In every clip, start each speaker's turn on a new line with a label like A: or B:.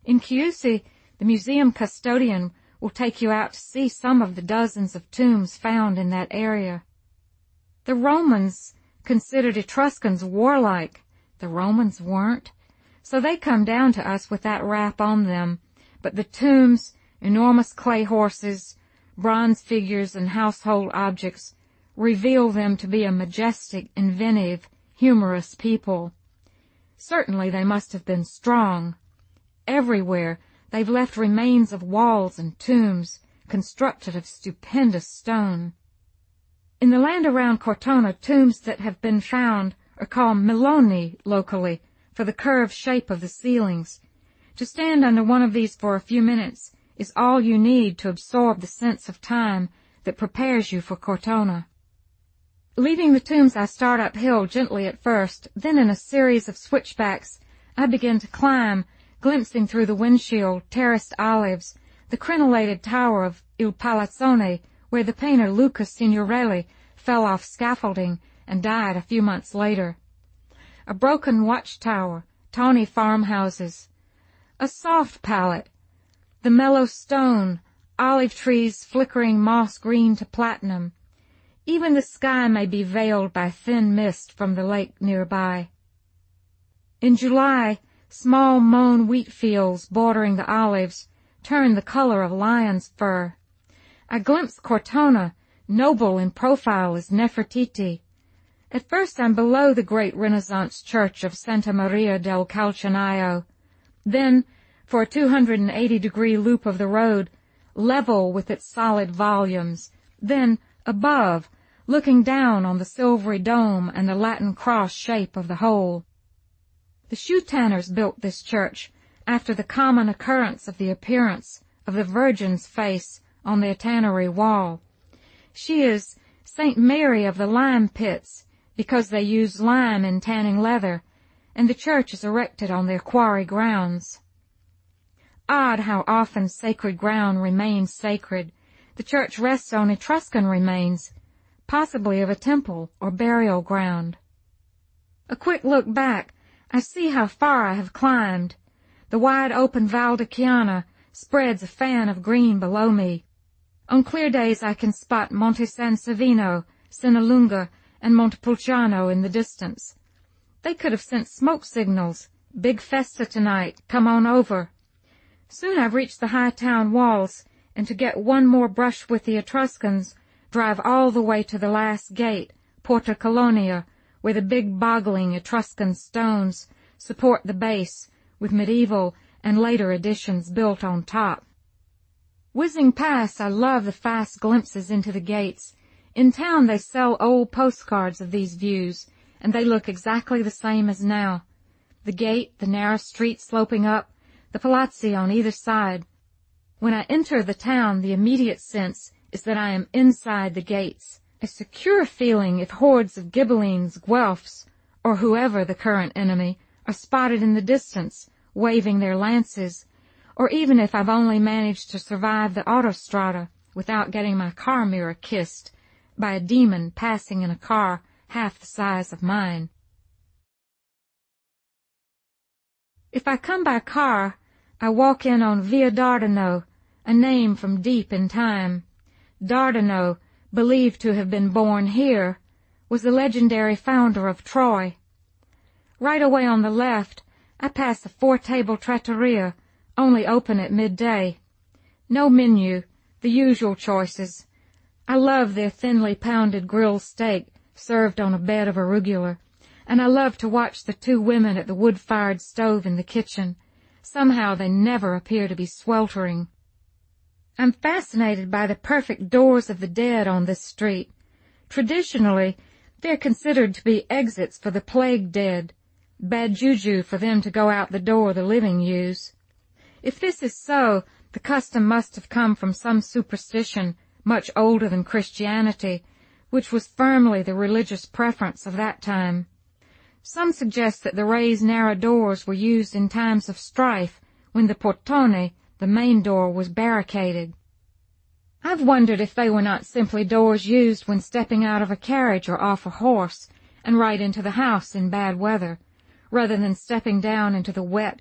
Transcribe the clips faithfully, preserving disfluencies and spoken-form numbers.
A: In Chiusi, the museum custodian will take you out to see some of the dozens of tombs found in that area. The Romans considered Etruscans warlike. The Romans weren't, so they come down to us with that rap on them. But the tombs, enormous clay horses, bronze figures, and household objects reveal them to be a majestic, inventive, humorous people. Certainly they must have been strong. Everywhere they've left remains of walls and tombs constructed of stupendous stone. In the land around Cortona, tombs that have been found are called meloni locally for the curved shape of the ceilings. To stand under one of these for a few minutes is all you need to absorb the sense of time that prepares you for Cortona. Leaving the tombs, I start uphill gently at first, then in a series of switchbacks I begin to climb, glimpsing through the windshield terraced olives, the crenellated tower of Il Palazzone, where the painter Luca Signorelli fell off scaffolding and died a few months later. A broken watchtower, tawny farmhouses, a soft palette, the mellow stone, olive trees flickering moss green to platinum. Even the sky may be veiled by thin mist from the lake nearby. In July, small mown wheat fields bordering the olives turn the color of lion's fur. I glimpse Cortona, noble in profile as Nefertiti. At first I'm below the great Renaissance church of Santa Maria del Calcinaio. Then, for a two hundred eighty degree loop of the road, level with its solid volumes. Then, above, looking down on the silvery dome and the Latin cross shape of the whole. The shoe tanners built this church after the common occurrence of the appearance of the Virgin's face on their tannery wall. She is Saint Mary of the Lime Pits, because they use lime in tanning leather, and the church is erected on their quarry grounds. Odd how often sacred ground remains sacred. The church rests on Etruscan remains, possibly of a temple or burial ground. A quick look back, I see how far I have climbed. The wide open Val di Chiana spreads a fan of green below me. On clear days I can spot Monte San Savino, Sinalunga, and Montepulciano in the distance. They could have sent smoke signals. Big festa tonight, come on over. Soon I've reached the high town walls, and to get one more brush with the Etruscans, drive all the way to the last gate, Porta Colonia, where the big boggling Etruscan stones support the base, with medieval and later additions built on top. Whizzing past, I love the fast glimpses into the gates. In town they sell old postcards of these views, and they look exactly the same as now. The gate, the narrow street sloping up, the palazzi on either side. When I enter the town, the immediate sense is that I am inside the gates. A secure feeling if hordes of Ghibellines, Guelphs, or whoever the current enemy, are spotted in the distance, waving their lances, or even if I've only managed to survive the autostrada without getting my car mirror kissed by a demon passing in a car half the size of mine. If I come by car, I walk in on Via Dardano, a name from deep in time. Dardano, believed to have been born here, was the legendary founder of Troy. Right away on the left, I pass a four-table trattoria, only open at midday. No menu, the usual choices. I love their thinly pounded grilled steak served on a bed of arugula, and I love to watch the two women at the wood-fired stove in the kitchen. Somehow they never appear to be sweltering. I'm fascinated by the perfect doors of the dead on this street. Traditionally, they're considered to be exits for the plague dead, bad juju for them to go out the door the living use. If this is so, the custom must have come from some superstition much older than Christianity, which was firmly the religious preference of that time. Some suggest that the raised narrow doors were used in times of strife, when the portone, the main door, was barricaded. I've wondered if they were not simply doors used when stepping out of a carriage or off a horse and right into the house in bad weather, rather than stepping down into the wet,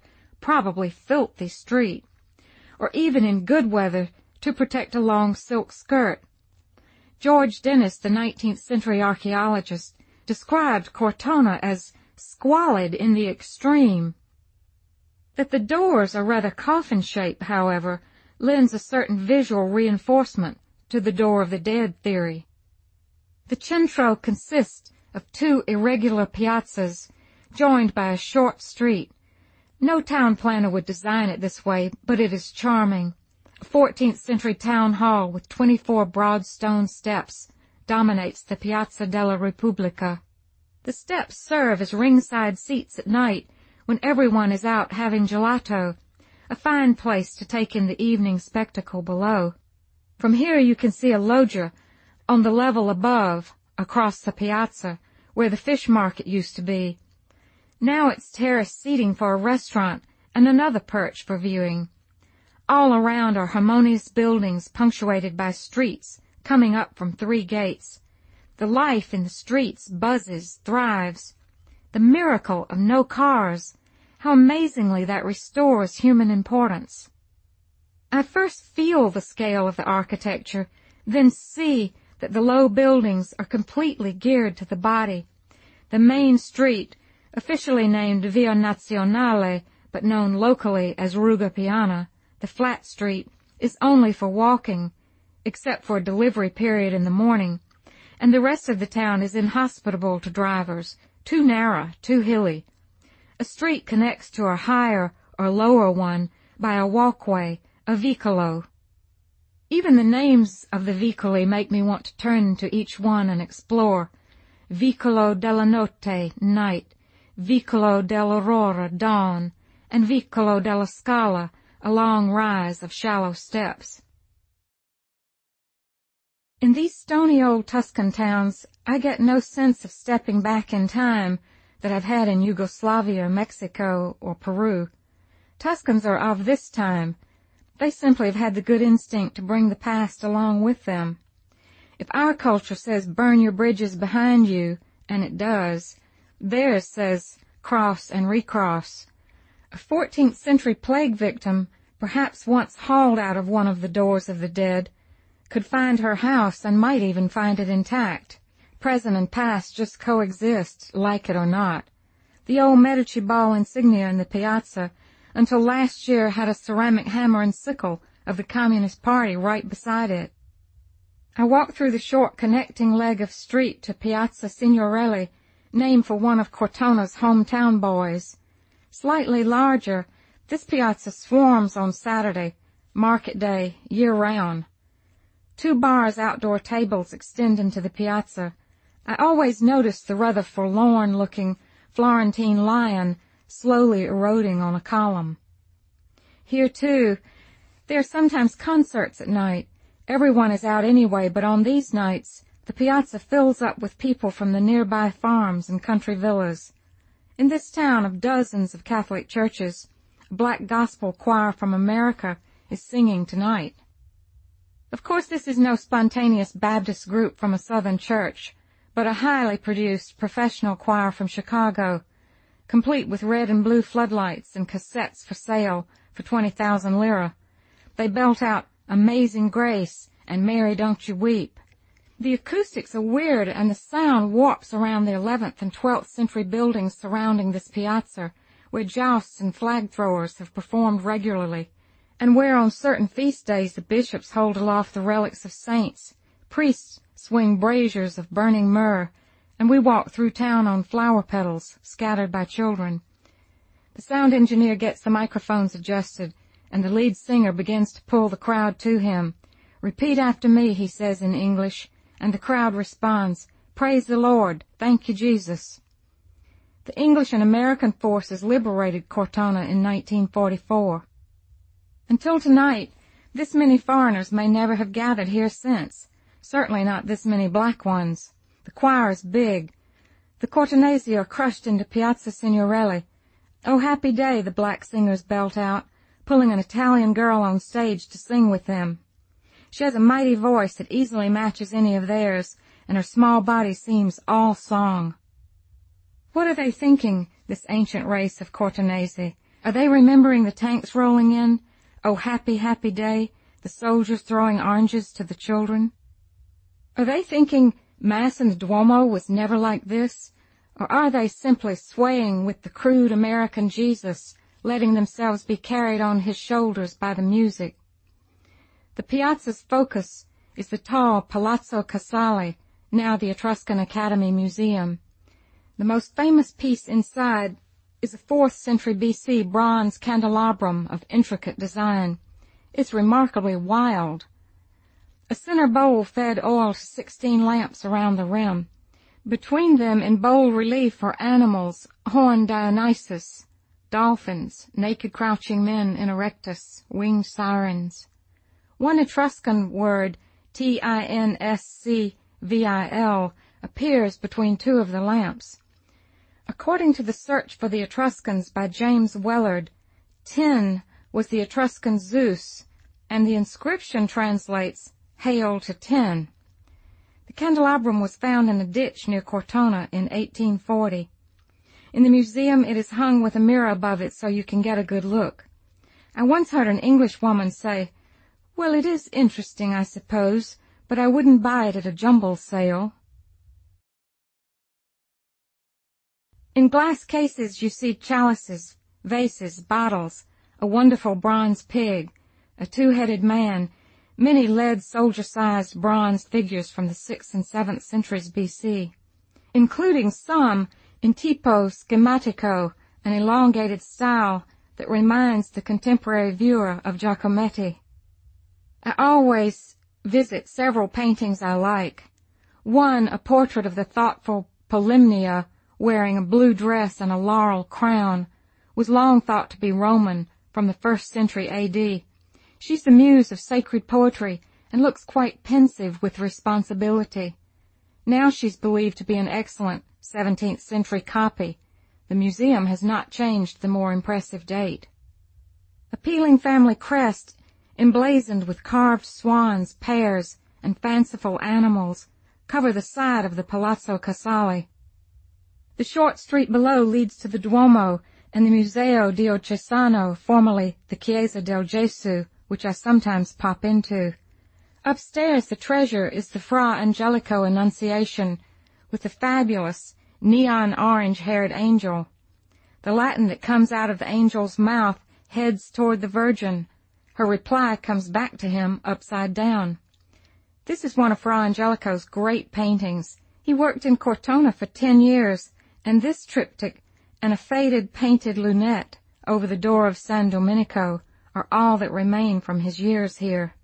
A: probably filthy street, or even in good weather to protect a long silk skirt. George Dennis, the nineteenth century archaeologist, described Cortona as squalid in the extreme. That the doors are rather coffin-shaped, however, lends a certain visual reinforcement to the Door of the Dead theory. The centro consists of two irregular piazzas joined by a short street. No town planner would design it this way, but it is charming. A fourteenth century town hall with twenty-four broad stone steps dominates the Piazza della Repubblica. The steps serve as ringside seats at night when everyone is out having gelato, a fine place to take in the evening spectacle below. From here you can see a loggia on the level above, across the piazza, where the fish market used to be. Now it's terraced seating for a restaurant and another perch for viewing. All around are harmonious buildings punctuated by streets coming up from three gates. The life in the streets buzzes, thrives. The miracle of no cars, how amazingly that restores human importance. I first feel the scale of the architecture, then see that the low buildings are completely geared to the body. The main street, officially named Via Nazionale, but known locally as Ruga Piana, the flat street, is only for walking, except for a delivery period in the morning, and the rest of the town is inhospitable to drivers, too narrow, too hilly. A street connects to a higher or lower one by a walkway, a vicolo. Even the names of the vicoli make me want to turn to each one and explore. Vicolo della Notte, night, Vicolo dell'Aurora, dawn, and Vicolo della Scala, a long rise of shallow steps. In these stony old Tuscan towns, I get no sense of stepping back in time that I've had in Yugoslavia, Mexico, or Peru. Tuscans are of this time. They simply have had the good instinct to bring the past along with them. If our culture says burn your bridges behind you, and it does, theirs says cross and recross. A fourteenth century plague victim, perhaps once hauled out of one of the doors of the dead, could find her house and might even find it intact. Present and past just coexist, like it or not. The old Medici ball insignia in the piazza until last year had a ceramic hammer and sickle of the Communist Party right beside it. I walked through the short connecting leg of street to Piazza Signorelli, named for one of Cortona's hometown boys. Slightly larger, this piazza swarms on Saturday, market day, year-round. Two bars' outdoor tables extend into the piazza. I always notice the rather forlorn-looking Florentine lion slowly eroding on a column. Here, too, there are sometimes concerts at night. Everyone is out anyway, but on these nights, the piazza fills up with people from the nearby farms and country villas. In this town of dozens of Catholic churches, a black gospel choir from America is singing tonight. Of course, this is no spontaneous Baptist group from a southern church, but a highly produced professional choir from Chicago, complete with red and blue floodlights and cassettes for sale for twenty thousand lira. They belt out Amazing Grace and Mary Don't You Weep. The acoustics are weird, and the sound warps around the eleventh and twelfth century buildings surrounding this piazza, where jousts and flag throwers have performed regularly, and where on certain feast days the bishops hold aloft the relics of saints, priests swing braziers of burning myrrh, and we walk through town on flower petals scattered by children. The sound engineer gets the microphones adjusted, and the lead singer begins to pull the crowd to him. Repeat after me, he says in English, and the crowd responds, Praise the Lord, thank you, Jesus. The English and American forces liberated Cortona in nineteen forty-four. Until tonight, this many foreigners may never have gathered here since, certainly not this many black ones. The choir is big. The Cortonesi are crushed into Piazza Signorelli. Oh, happy day, the black singers belt out, pulling an Italian girl on stage to sing with them. She has a mighty voice that easily matches any of theirs, and her small body seems all song. What are they thinking, this ancient race of Cortonesi? Are they remembering the tanks rolling in? Oh, happy, happy day, the soldiers throwing oranges to the children? Are they thinking Mass in the Duomo was never like this? Or are they simply swaying with the crude American Jesus, letting themselves be carried on his shoulders by the music? The piazza's focus is the tall Palazzo Casale, now the Etruscan Academy Museum. The most famous piece inside is a fourth century B C bronze candelabrum of intricate design. It's remarkably wild. A center bowl fed oil to sixteen lamps around the rim. Between them in bold relief are animals, horned Dionysus, dolphins, naked crouching men in erectus, winged sirens. One Etruscan word, T I N S C V I L, appears between two of the lamps. According to the Search for the Etruscans by James Wellard, Tin was the Etruscan Zeus, and the inscription translates, Hail to Tin. The candelabrum was found in a ditch near Cortona in eighteen forty. In the museum it is hung with a mirror above it so you can get a good look. I once heard an English woman say, "Well, it is interesting, I suppose, but I wouldn't buy it at a jumble sale." In glass cases you see chalices, vases, bottles, a wonderful bronze pig, a two-headed man, many lead soldier-sized bronze figures from the sixth and seventh centuries B C, including some in tipo schematico, an elongated style that reminds the contemporary viewer of Giacometti. I always visit several paintings I like. One, a portrait of the thoughtful Polymnia, wearing a blue dress and a laurel crown, was long thought to be Roman, from the first century A D. She's the muse of sacred poetry and looks quite pensive with responsibility. Now she's believed to be an excellent seventeenth century copy. The museum has not changed the more impressive date. A peeling family crest, emblazoned with carved swans, pears, and fanciful animals, cover the side of the Palazzo Casale. The short street below leads to the Duomo and the Museo Diocesano, formerly the Chiesa del Gesù, which I sometimes pop into. Upstairs, the treasure is the Fra Angelico Annunciation, with the fabulous neon orange-haired angel. The Latin that comes out of the angel's mouth heads toward the Virgin. Her reply comes back to him upside down. This is one of Fra Angelico's great paintings. He worked in Cortona for ten years, and this triptych and a faded painted lunette over the door of San Domenico are all that remain from his years here.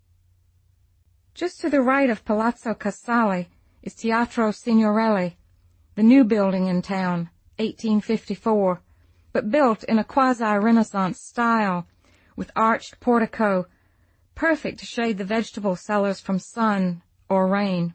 A: Just to the right of Palazzo Casale is Teatro Signorelli, the new building in town, eighteen fifty-four, but built in a quasi-Renaissance style, with arched portico, perfect to shade the vegetable sellers from sun or rain.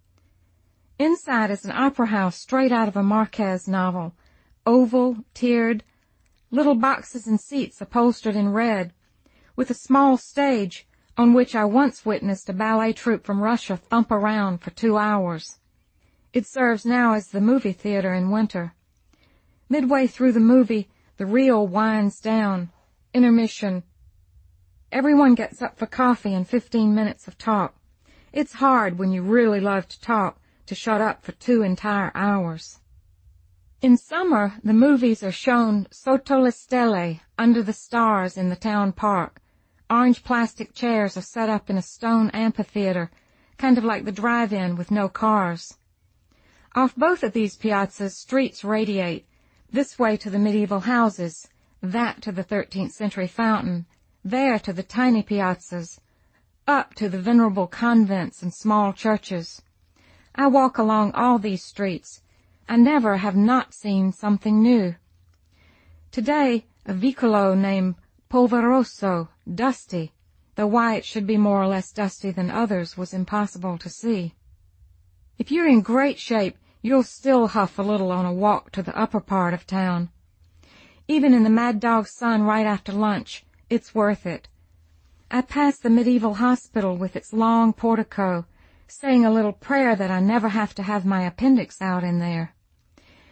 A: Inside is an opera house straight out of a Marquez novel, oval, tiered, little boxes and seats upholstered in red, with a small stage on which I once witnessed a ballet troupe from Russia thump around for two hours. It serves now as the movie theater in winter. Midway through the movie, the reel winds down. Intermission. Everyone gets up for coffee and fifteen minutes of talk. It's hard when you really love to talk to shut up for two entire hours. In summer, the movies are shown sotto le stelle, under the stars in the town park. Orange plastic chairs are set up in a stone amphitheater, kind of like the drive-in with no cars. Off both of these piazzas, streets radiate, this way to the medieval houses, that to the thirteenth century fountain, there to the tiny piazzas, up to the venerable convents and small churches. I walk along all these streets. I never have not seen something new. Today, a vicolo named Polveroso, dusty, though why it should be more or less dusty than others was impossible to see. If you're in great shape, you'll still huff a little on a walk to the upper part of town. Even in the mad dog sun right after lunch, it's worth it. I pass the medieval hospital with its long portico, saying a little prayer that I never have to have my appendix out in there.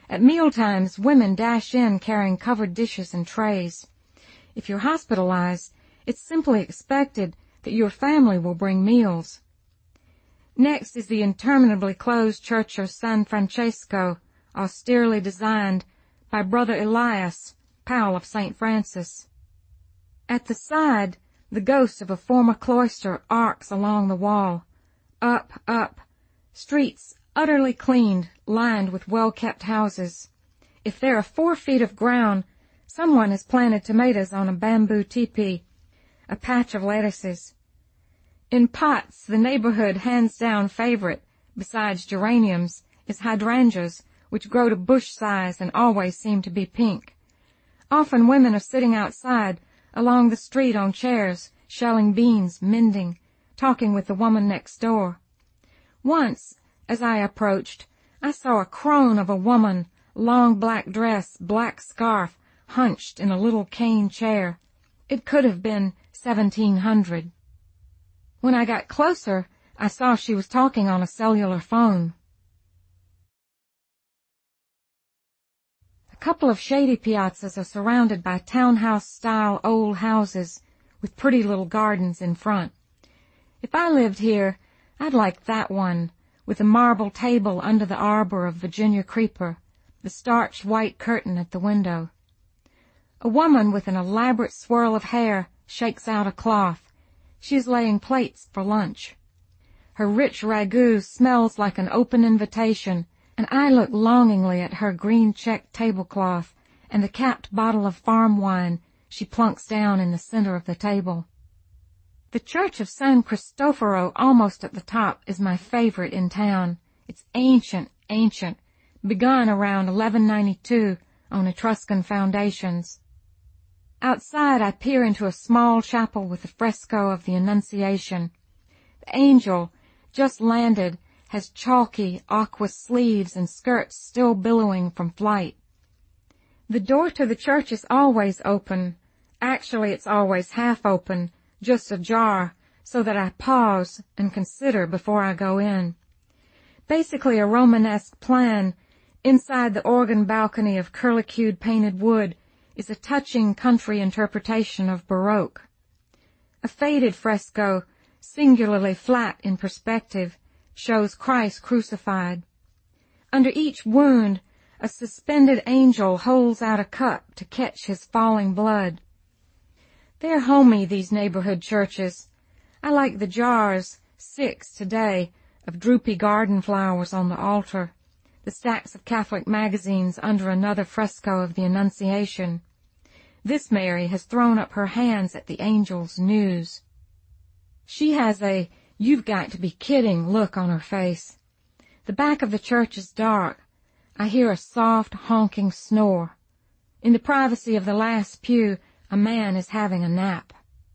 A: At mealtimes, women dash in carrying covered dishes and trays. If you're hospitalized, it's simply expected that your family will bring meals. Next is the interminably closed Church of San Francesco, austerely designed by Brother Elias, pal of Saint Francis. At the side, the ghost of a former cloister arcs along the wall. Up, up, streets utterly cleaned, lined with well-kept houses. If there are four feet of ground, someone has planted tomatoes on a bamboo teepee, a patch of lettuces. In pots, the neighborhood hands-down favorite, besides geraniums, is hydrangeas, which grow to bush size and always seem to be pink. Often women are sitting outside, along the street on chairs, shelling beans, mending, talking with the woman next door. Once, as I approached, I saw a crone of a woman, long black dress, black scarf, hunched in a little cane chair. It could have been seventeen hundred. When I got closer, I saw she was talking on a cellular phone. A couple of shady piazzas are surrounded by townhouse-style old houses with pretty little gardens in front. If I lived here, I'd like that one, with a marble table under the arbor of Virginia creeper, the starched white curtain at the window. A woman with an elaborate swirl of hair shakes out a cloth. She is laying plates for lunch. Her rich ragout smells like an open invitation, and I look longingly at her green checked tablecloth and the capped bottle of farm wine she plunks down in the center of the table. The church of San Cristoforo, almost at the top, is my favorite in town. It's ancient, ancient, begun around eleven ninety-two on Etruscan foundations. Outside, I peer into a small chapel with a fresco of the Annunciation. The angel, just landed, has chalky, aqua sleeves and skirts still billowing from flight. The door to the church is always open. Actually, it's always half open, just ajar, so that I pause and consider before I go in. Basically a Romanesque plan, inside the organ balcony of curlicued painted wood is a touching country interpretation of Baroque. A faded fresco, singularly flat in perspective, shows Christ crucified. Under each wound, a suspended angel holds out a cup to catch his falling blood. They're homey, these neighborhood churches. I like the jars, six today, of droopy garden flowers on the altar, the stacks of Catholic magazines under another fresco of the Annunciation. This Mary has thrown up her hands at the angel's news. She has a "you've got to be kidding" look on her face. The back of the church is dark. I hear a soft, honking snore. In the privacy of the last pew, a man is having a nap.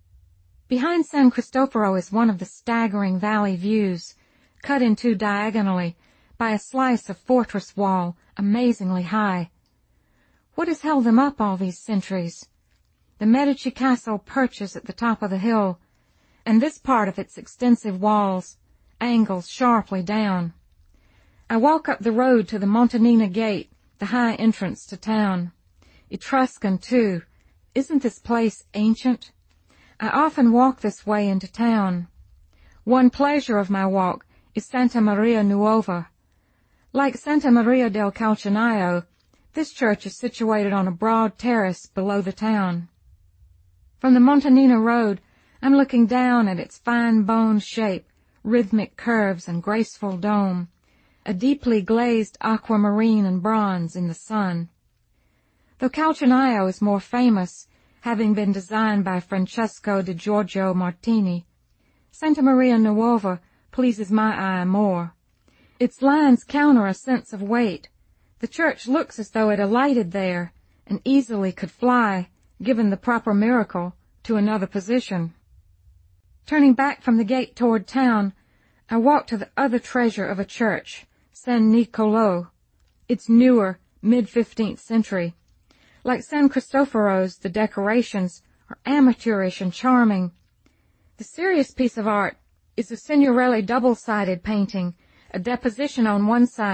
A: Behind San Cristoforo is one of the staggering valley views, cut in two diagonally by a slice of fortress wall amazingly high. What has held them up all these centuries? The Medici Castle perches at the top of the hill, and this part of its extensive walls angles sharply down. I walk up the road to the Montanina Gate, the high entrance to town. Etruscan, too. Isn't this place ancient? I often walk this way into town. One pleasure of my walk is Santa Maria Nuova. Like Santa Maria del Calcinaio, this church is situated on a broad terrace below the town. From the Montanina Road, I'm looking down at its fine-boned shape, rhythmic curves, and graceful dome, a deeply glazed aquamarine and bronze in the sun. Though Calcinaio is more famous, having been designed by Francesco di Giorgio Martini, Santa Maria Nuova pleases my eye more. Its lines counter a sense of weight. The church looks as though it alighted there and easily could fly, given the proper miracle, to another position. Turning back from the gate toward town, I walk to the other treasure of a church, San Niccolò. It's newer, mid-fifteenth century. Like San Cristoforo's, the decorations are amateurish and charming. The serious piece of art is a Signorelli double-sided painting, a deposition on one side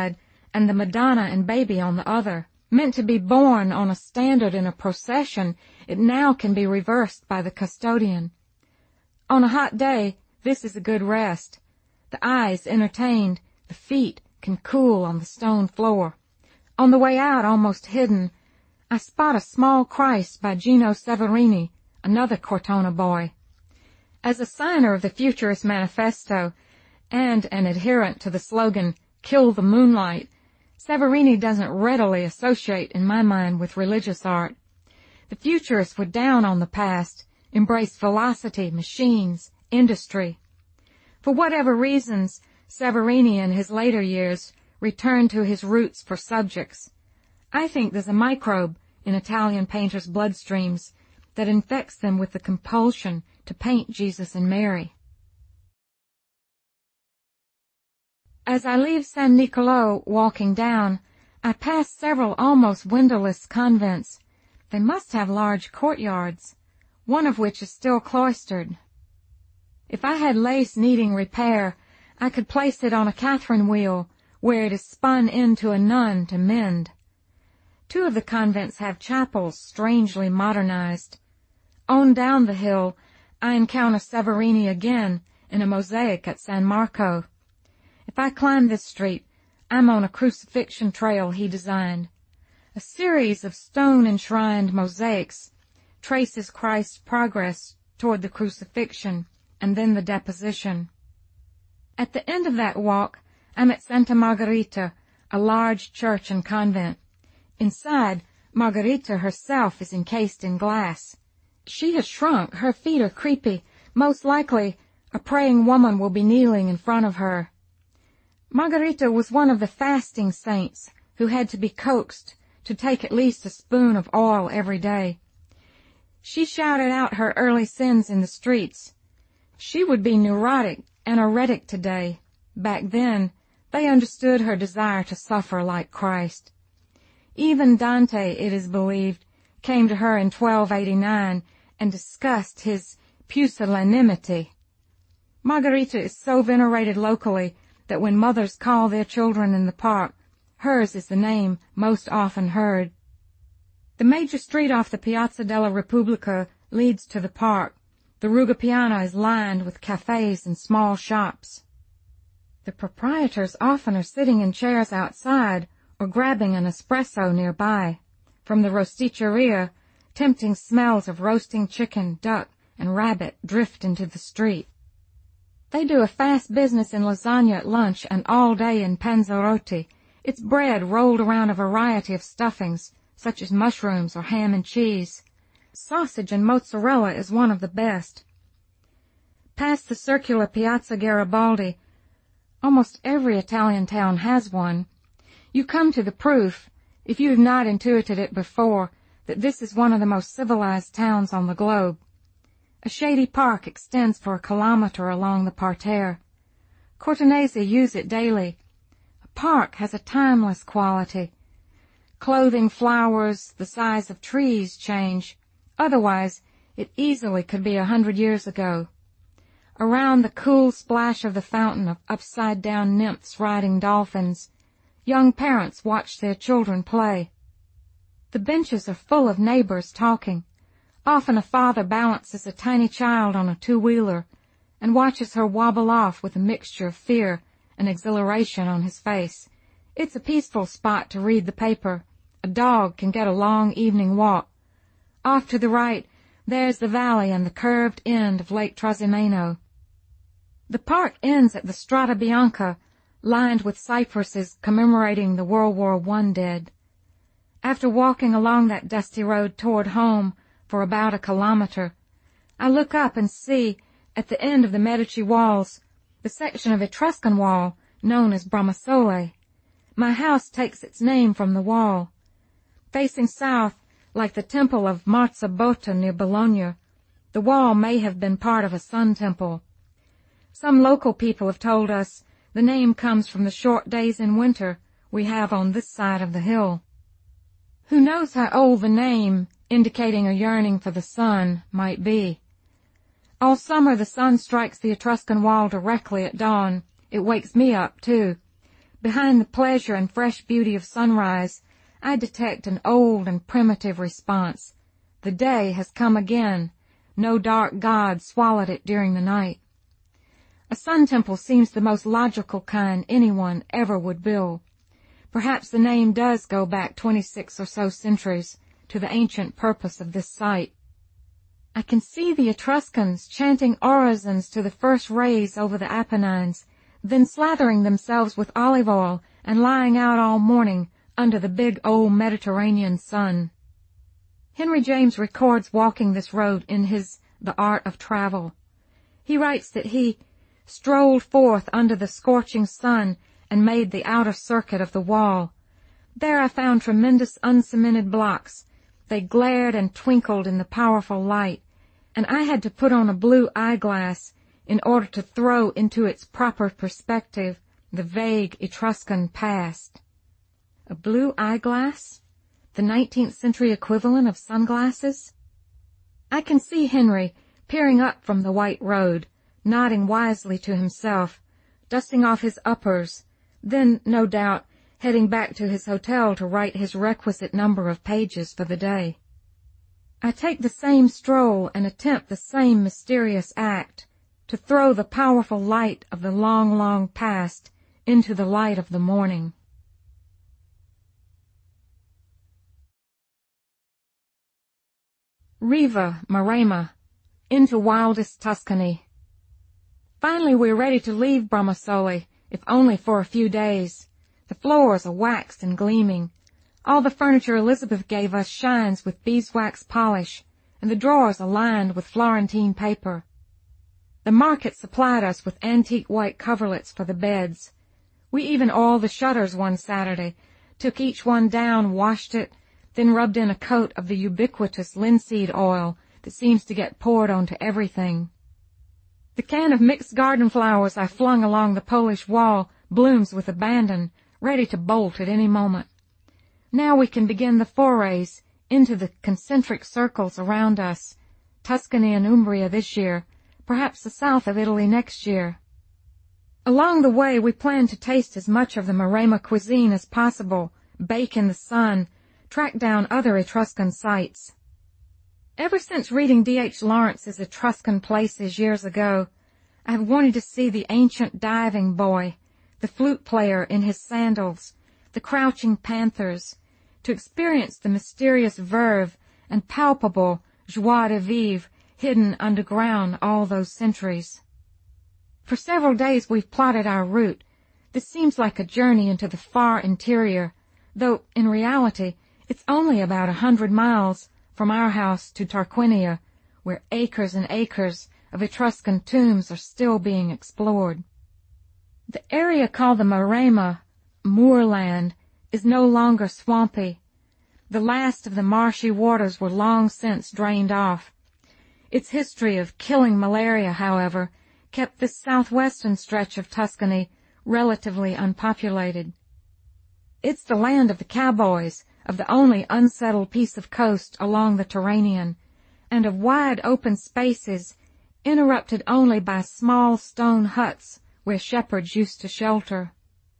A: and the Madonna and Baby on the other. Meant to be borne on a standard in a procession, it now can be reversed by the custodian. On a hot day, this is a good rest. The eyes entertained, the feet can cool on the stone floor. On the way out, almost hidden, I spot a small Christ by Gino Severini, another Cortona boy. As a signer of the Futurist Manifesto and an adherent to the slogan, "Kill the Moonlight," Severini doesn't readily associate in my mind with religious art. The Futurists were down on the past, embraced velocity, machines, industry. For whatever reasons, Severini in his later years returned to his roots for subjects. I think there's a microbe in Italian painters' bloodstreams that infects them with the compulsion to paint Jesus and Mary. As I leave San Niccolò walking down, I pass several almost windowless convents. They must have large courtyards, one of which is still cloistered. If I had lace needing repair, I could place it on a Catherine wheel, where it is spun into a nun to mend. Two of the convents have chapels strangely modernized. On down the hill, I encounter Severini again in a mosaic at San Marco. If I climb this street, I'm on a crucifixion trail he designed. A series of stone-enshrined mosaics traces Christ's progress toward the crucifixion and then the deposition. At the end of that walk, I'm at Santa Margherita, a large church and convent. Inside, Margherita herself is encased in glass. She has shrunk, her feet are creepy. Most likely, a praying woman will be kneeling in front of her. Margherita was one of the fasting saints who had to be coaxed to take at least a spoon of oil every day. She shouted out her early sins in the streets. She would be neurotic and heretic today. Back then, they understood her desire to suffer like Christ. Even Dante, it is believed, came to her in twelve eighty-nine and discussed his pusillanimity. Margherita is so venerated locally that when mothers call their children in the park, hers is the name most often heard. The major street off the Piazza della Repubblica leads to the park. The Ruga Piana is lined with cafes and small shops. The proprietors often are sitting in chairs outside or grabbing an espresso nearby. From the rosticceria, tempting smells of roasting chicken, duck, and rabbit drift into the street. They do a fast business in lasagna at lunch and all day in panzerotti. It's bread rolled around a variety of stuffings, such as mushrooms or ham and cheese. Sausage and mozzarella is one of the best. Past the circular Piazza Garibaldi, almost every Italian town has one. You come to the proof, if you have not intuited it before, that this is one of the most civilized towns on the globe. A shady park extends for a kilometer along the parterre. Cortonese use it daily. A park has a timeless quality. Clothing, flowers, the size of trees change. Otherwise, it easily could be a hundred years ago. Around the cool splash of the fountain of upside-down nymphs riding dolphins, young parents watch their children play. The benches are full of neighbors talking. Often a father balances a tiny child on a two-wheeler and watches her wobble off with a mixture of fear and exhilaration on his face. It's a peaceful spot to read the paper. A dog can get a long evening walk. Off to the right, there's the valley and the curved end of Lake Trasimeno. The park ends at the Strada Bianca, lined with cypresses commemorating the World War One dead. After walking along that dusty road toward home for about a kilometer, I look up and see, at the end of the Medici walls, the section of Etruscan wall known as Bramasole. My house takes its name from the wall. Facing south, like the temple of Marzabota near Bologna, the wall may have been part of a sun temple. Some local people have told us the name comes from the short days in winter we have on this side of the hill. Who knows how old the name, indicating a yearning for the sun, might be. All summer the sun strikes the Etruscan wall directly at dawn. It wakes me up, too. Behind the pleasure and fresh beauty of sunrise, I detect an old and primitive response. The day has come again. No dark god swallowed it during the night. A sun temple seems the most logical kind anyone ever would build. Perhaps the name does go back twenty-six or so centuries to the ancient purpose of this site. I can see the Etruscans chanting orisons to the first rays over the Apennines, then slathering themselves with olive oil and lying out all morning under the big old Mediterranean sun. Henry James records walking this road in his The Art of Travel. He writes that he strolled forth under the scorching sun and made the outer circuit of the wall. There I found tremendous uncemented blocks. They glared and twinkled in the powerful light, and I had to put on a blue eyeglass in order to throw into its proper perspective the vague Etruscan past. A blue eyeglass? The nineteenth century equivalent of sunglasses? I can see Henry peering up from the white road, nodding wisely to himself, dusting off his uppers, then, no doubt, heading back to his hotel to write his requisite number of pages for the day. I take the same stroll and attempt the same mysterious act, to throw the powerful light of the long, long past into the light of the morning. Riva, Maremma, into wildest Tuscany. Finally we're ready to leave Bromosoli, if only for a few days. The floors are waxed and gleaming. All the furniture Elizabeth gave us shines with beeswax polish, and the drawers are lined with Florentine paper. The market supplied us with antique white coverlets for the beds. We even oiled the shutters one Saturday, took each one down, washed it, then rubbed in a coat of the ubiquitous linseed oil that seems to get poured onto everything. The can of mixed garden flowers I flung along the Polish wall blooms with abandon, ready to bolt at any moment. Now we can begin the forays into the concentric circles around us, Tuscany and Umbria this year, perhaps the south of Italy next year. Along the way we plan to taste as much of the Maremma cuisine as possible, bake in the sun, track down other Etruscan sites. Ever since reading D H Lawrence's Etruscan Places years ago, I have wanted to see the ancient diving boy, the flute player in his sandals, the crouching panthers, to experience the mysterious verve and palpable joie de vivre hidden underground all those centuries. For several days we've plotted our route. This seems like a journey into the far interior, though in reality it's only about a hundred miles from our house to Tarquinia, where acres and acres of Etruscan tombs are still being explored. The area called the Maremma, moorland, is no longer swampy. The last of the marshy waters were long since drained off. Its history of killing malaria, however, kept this southwestern stretch of Tuscany relatively unpopulated. It's the land of the cowboys, of the only unsettled piece of coast along the Tyrrhenian, and of wide open spaces interrupted only by small stone huts where shepherds used to shelter.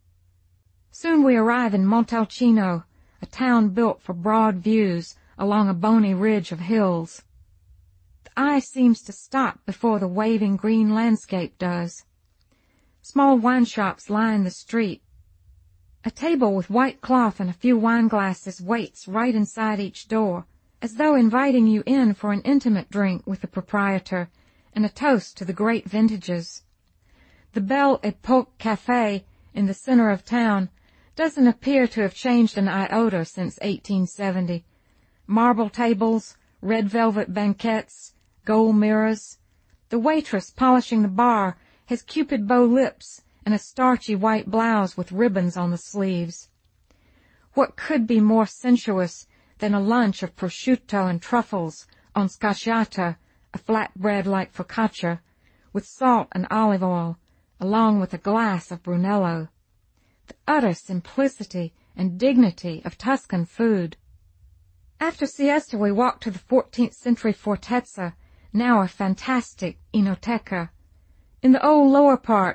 A: Soon we arrive in Montalcino, a town built for broad views along a bony ridge of hills. The eye seems to stop before the waving green landscape does. Small wine shops line the street. A table with white cloth and a few wine glasses waits right inside each door, as though inviting you in for an intimate drink with the proprietor and a toast to the great vintages. The Belle Epoque Café in the center of town doesn't appear to have changed an iota since eighteen seventy. Marble tables, red velvet banquettes, gold mirrors. The waitress polishing the bar has cupid bow lips and a starchy white blouse with ribbons on the sleeves. What could be more sensuous than a lunch of prosciutto and truffles on scacciata, a flatbread like focaccia, with salt and olive oil, along with a glass of Brunello? The utter simplicity and dignity of Tuscan food. After siesta we walked to the fourteenth century Fortezza, now a fantastic enoteca. In the old lower part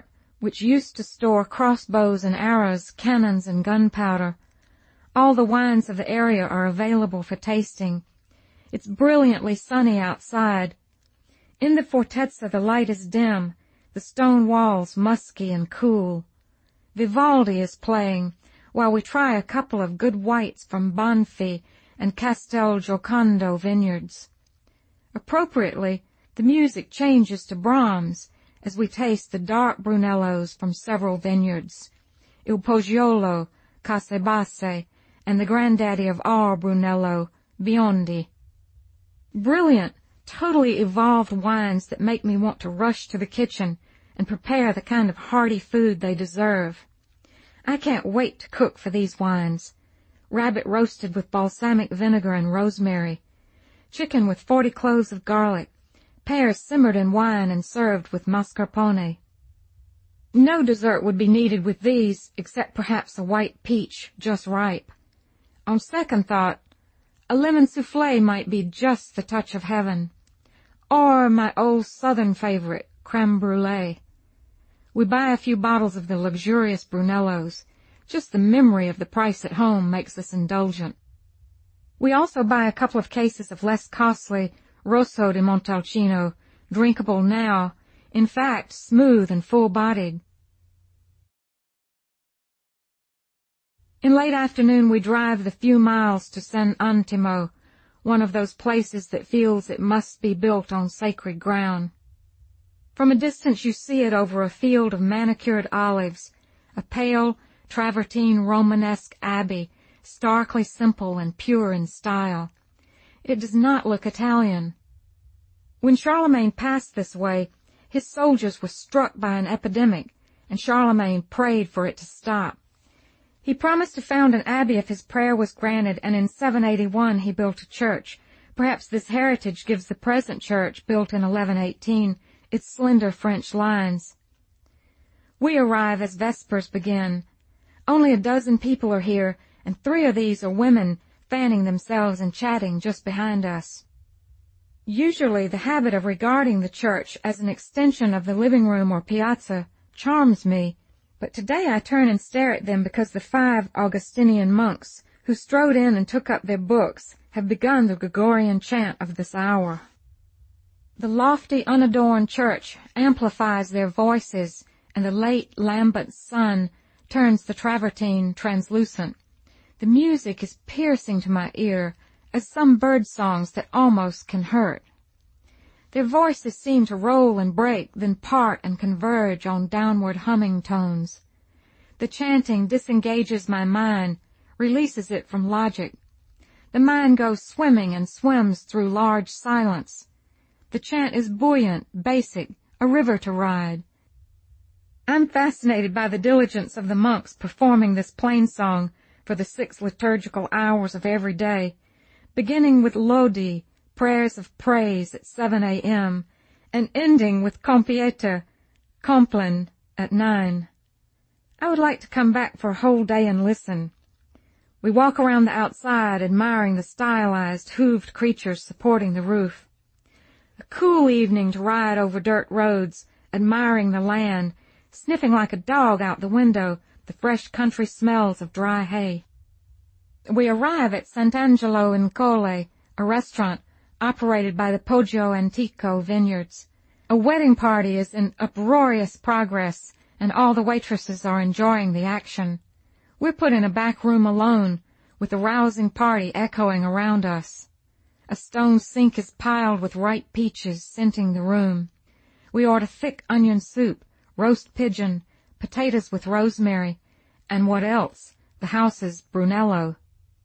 A: which used to store crossbows and arrows, cannons and gunpowder. All the wines of the area are available for tasting. It's brilliantly sunny outside. In the fortezza the light is dim, the stone walls musky and cool. Vivaldi is playing, while we try a couple of good whites from Banfi and Castel Giocondo vineyards. Appropriately, the music changes to Brahms as we taste the dark Brunellos from several vineyards, Il Poggiolo, Casabasse, and the granddaddy of all Brunello, Biondi. Brilliant, totally evolved wines that make me want to rush to the kitchen and prepare the kind of hearty food they deserve. I can't wait to cook for these wines. Rabbit roasted with balsamic vinegar and rosemary, chicken with forty cloves of garlic, pears simmered in wine and served with mascarpone. No dessert would be needed with these, except perhaps a white peach, just ripe. On second thought, a lemon souffle might be just the touch of heaven. Or my old southern favorite, creme brulee. We buy a few bottles of the luxurious Brunellos. Just the memory of the price at home makes us indulgent. We also buy a couple of cases of less costly Rosso di Montalcino, drinkable now, in fact, smooth and full-bodied. In late afternoon we drive the few miles to San Antimo, one of those places that feels it must be built on sacred ground. From a distance you see it over a field of manicured olives, a pale, travertine Romanesque abbey, starkly simple and pure in style. It does not look Italian. When Charlemagne passed this way, his soldiers were struck by an epidemic, and Charlemagne prayed for it to stop. He promised to found an abbey if his prayer was granted, and in seven eighty-one he built a church. Perhaps this heritage gives the present church, built in eleven eighteen, its slender French lines. We arrive as Vespers begin. Only a dozen people are here, and three of these are women, fanning themselves and chatting just behind us. Usually the habit of regarding the church as an extension of the living room or piazza charms me, but today I turn and stare at them because the five Augustinian monks, who strode in and took up their books, have begun the Gregorian chant of this hour. The lofty, unadorned church amplifies their voices, and the late lambent sun turns the travertine translucent. The music is piercing to my ear, as some bird songs that almost can hurt. Their voices seem to roll and break, then part and converge on downward humming tones. The chanting disengages my mind, releases it from logic. The mind goes swimming and swims through large silence. The chant is buoyant, basic, a river to ride. I'm fascinated by the diligence of the monks performing this plain song for the six liturgical hours of every day, beginning with Lodi, prayers of praise at seven a.m., and ending with Compieta, Compline, at nine. I would like to come back for a whole day and listen. We walk around the outside, admiring the stylized, hooved creatures supporting the roof. A cool evening to ride over dirt roads, admiring the land, sniffing like a dog out the window the fresh country smells of dry hay. We arrive at Sant'Angelo in Colle, a restaurant operated by the Poggio Antico vineyards. A wedding party is in uproarious progress, and all the waitresses are enjoying the action. We're put in a back room alone, with the rousing party echoing around us. A stone sink is piled with ripe peaches, scenting the room. We order thick onion soup, roast pigeon, potatoes with rosemary, and what else? The house's Brunello.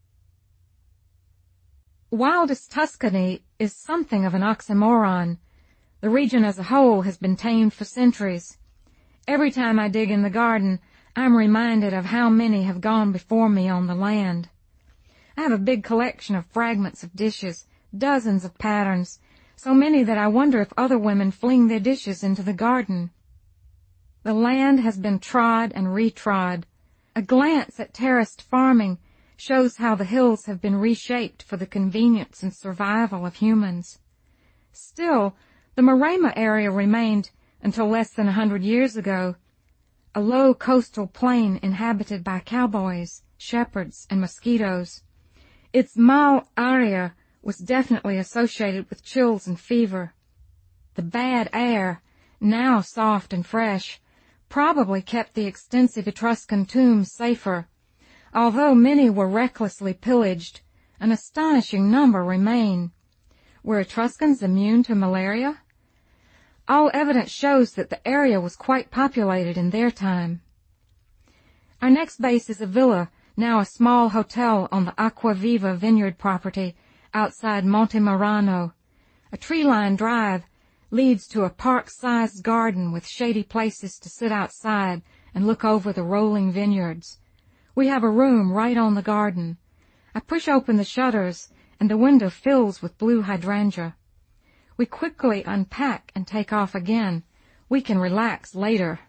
A: Wildest Tuscany is something of an oxymoron. The region as a whole has been tamed for centuries. Every time I dig in the garden, I'm reminded of how many have gone before me on the land. I have a big collection of fragments of dishes, dozens of patterns, so many that I wonder if other women fling their dishes into the garden. The land has been trod and retrod. A glance at terraced farming shows how the hills have been reshaped for the convenience and survival of humans. Still, the Maremma area remained, until less than a hundred years ago, a low coastal plain inhabited by cowboys, shepherds, and mosquitoes. Its mal area was definitely associated with chills and fever. The bad air, now soft and fresh, probably kept the extensive Etruscan tombs safer. Although many were recklessly pillaged, an astonishing number remain. Were Etruscans immune to malaria? All evidence shows that the area was quite populated in their time. Our next base is a villa, now a small hotel on the Acquaviva vineyard property outside Monte Marano. A tree-lined drive leads to a park-sized garden with shady places to sit outside and look over the rolling vineyards. We have a room right on the garden. I push open the shutters, and the window fills with blue hydrangea. We quickly unpack and take off again. We can relax later.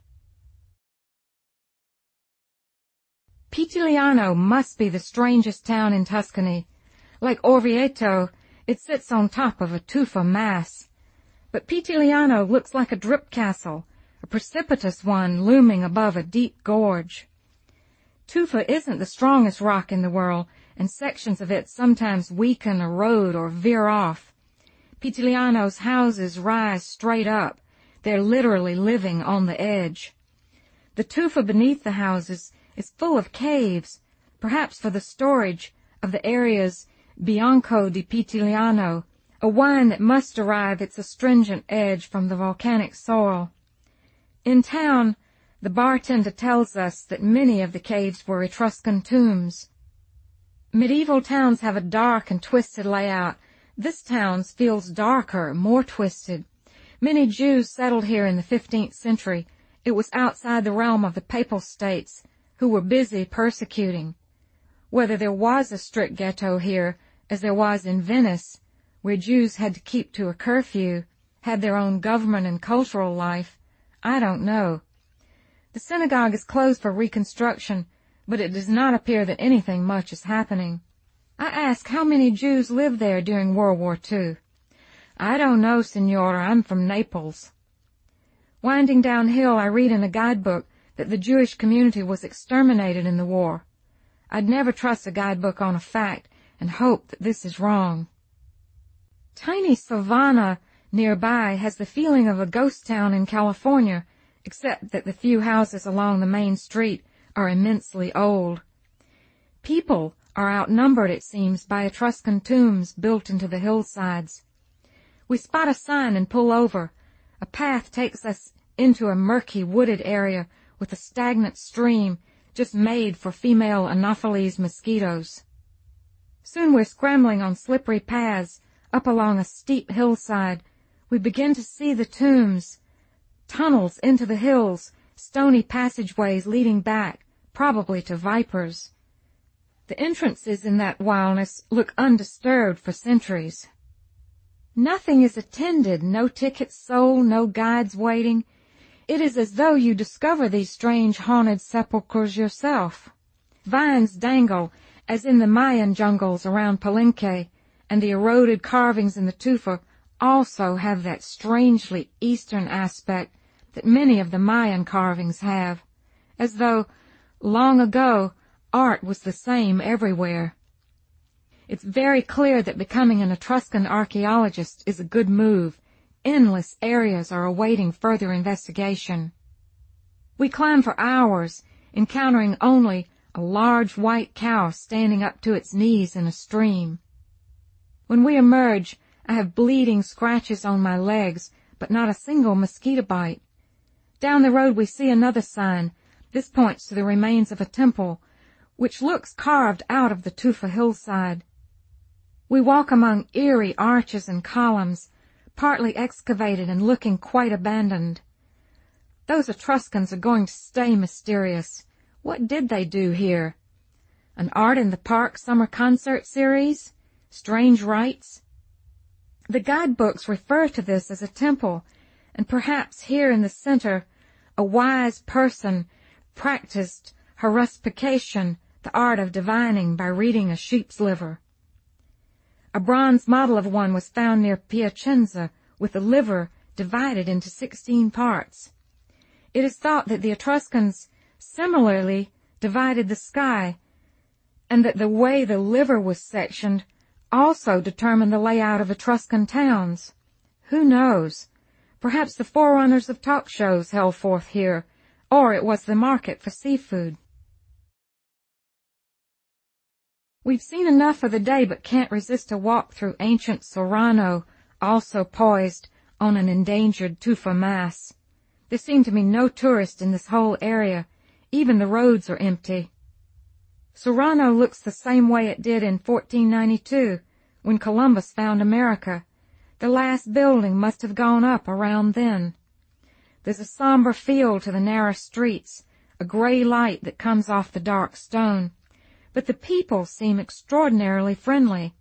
A: Pitigliano must be the strangest town in Tuscany. Like Orvieto, it sits on top of a tufa mass. But Pitigliano looks like a drip castle, a precipitous one looming above a deep gorge. Tufa isn't the strongest rock in the world, and sections of it sometimes weaken, erode, or veer off. Pitigliano's houses rise straight up. They're literally living on the edge. The tufa beneath the houses is full of caves, perhaps for the storage of the area's Bianco di Pitigliano, a wine that must derive its astringent edge from the volcanic soil. In town, the bartender tells us that many of the caves were Etruscan tombs. Medieval towns have a dark and twisted layout. This town's feels darker, more twisted. Many Jews settled here in the fifteenth century. It was outside the realm of the Papal States, who were busy persecuting. Whether there was a strict ghetto here, as there was in Venice, where Jews had to keep to a curfew, had their own government and cultural life, I don't know. The synagogue is closed for reconstruction, but it does not appear that anything much is happening. I ask how many Jews lived there during World War Two. I don't know, Signora, I'm from Naples. Winding downhill, I read in a guidebook that the Jewish community was exterminated in the war. I'd never trust a guidebook on a fact and hope that this is wrong. Tiny Savannah nearby has the feeling of a ghost town in California, except that the few houses along the main street are immensely old. People are outnumbered, it seems, by Etruscan tombs built into the hillsides. We spot a sign and pull over. A path takes us into a murky wooded area with a stagnant stream just made for female Anopheles mosquitoes. Soon we're scrambling on slippery paths up along a steep hillside. We begin to see the tombs, tunnels into the hills, stony passageways leading back, probably to vipers. The entrances in that wildness look undisturbed for centuries. Nothing is attended, no tickets sold, no guides waiting. It is as though you discover these strange haunted sepulchres yourself. Vines dangle, as in the Mayan jungles around Palenque, and the eroded carvings in the tufa also have that strangely Eastern aspect that many of the Mayan carvings have, as though, long ago, art was the same everywhere. It's very clear that becoming an Etruscan archaeologist is a good move. Endless areas are awaiting further investigation. We climb for hours, encountering only a large white cow standing up to its knees in a stream. When we emerge, I have bleeding scratches on my legs, but not a single mosquito bite. Down the road we see another sign. This points to the remains of a temple, which looks carved out of the tufa hillside. We walk among eerie arches and columns, partly excavated and looking quite abandoned. Those Etruscans are going to stay mysterious. What did they do here? An Art in the Park summer concert series? Strange rites? The guidebooks refer to this as a temple, and perhaps here in the center, a wise person practiced haruspication, the art of divining by reading a sheep's liver. A bronze model of one was found near Piacenza with the liver divided into sixteen parts. It is thought that the Etruscans similarly divided the sky, and that the way the liver was sectioned also determined the layout of Etruscan towns. Who knows? Perhaps the forerunners of talk shows held forth here, or it was the market for seafood. We've seen enough for the day, but can't resist a walk through ancient Sorano, also poised on an endangered tufa mass. There seem to be no tourists in this whole area. Even the roads are empty. Sorano looks the same way it did in fourteen ninety-two, when Columbus found America. The last building must have gone up around then. There's a somber feel to the narrow streets, a gray light that comes off the dark stone. But the people seem extraordinarily friendly.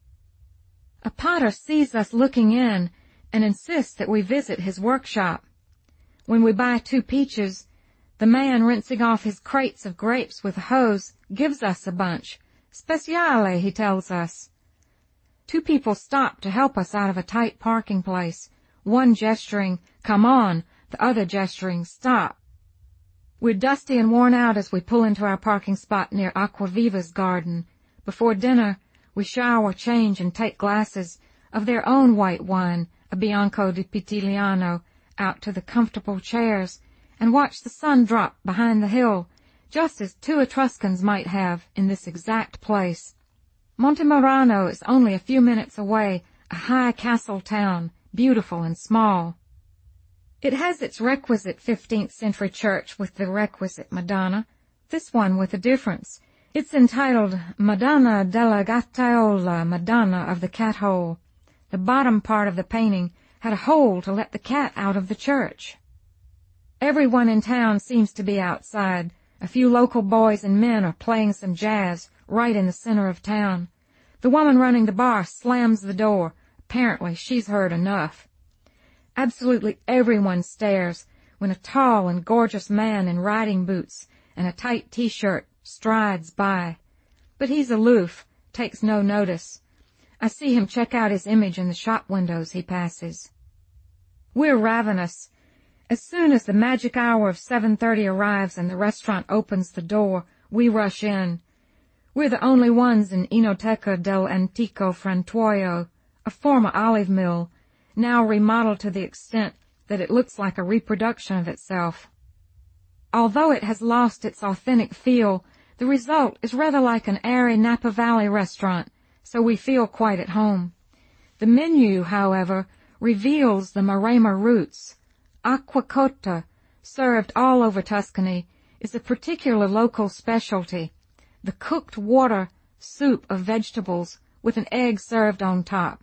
A: A potter sees us looking in and insists that we visit his workshop. When we buy two peaches, the man rinsing off his crates of grapes with a hose gives us a bunch. Speciale, he tells us. Two people stop to help us out of a tight parking place, one gesturing, "Come on," the other gesturing, "Stop." We're dusty and worn out as we pull into our parking spot near Aquaviva's garden. Before dinner, we shower, change, and take glasses of their own white wine, a Bianco di Pitigliano, out to the comfortable chairs, and watch the sun drop behind the hill, just as two Etruscans might have in this exact place. Monte Marano is only a few minutes away, a high castle town, beautiful and small. It has its requisite fifteenth century church with the requisite Madonna, this one with a difference. It's entitled Madonna della Gattaiola, Madonna of the Cat Hole. The bottom part of the painting had a hole to let the cat out of the church. Everyone in town seems to be outside. A few local boys and men are playing some jazz right in the center of town. The woman running the bar slams the door. Apparently she's heard enough. Absolutely everyone stares when a tall and gorgeous man in riding boots and a tight T-shirt strides by. But he's aloof, takes no notice. I see him check out his image in the shop windows he passes. We're ravenous. As soon as the magic hour of seven thirty arrives and the restaurant opens the door, we rush in. We're the only ones in Enoteca del Antico Frantuoio, a former olive mill, now remodeled to the extent that it looks like a reproduction of itself. Although it has lost its authentic feel, the result is rather like an airy Napa Valley restaurant, so we feel quite at home. The menu, however, reveals the Maremma roots. Acqua cotta, served all over Tuscany, is a particular local specialty, the cooked water soup of vegetables with an egg served on top.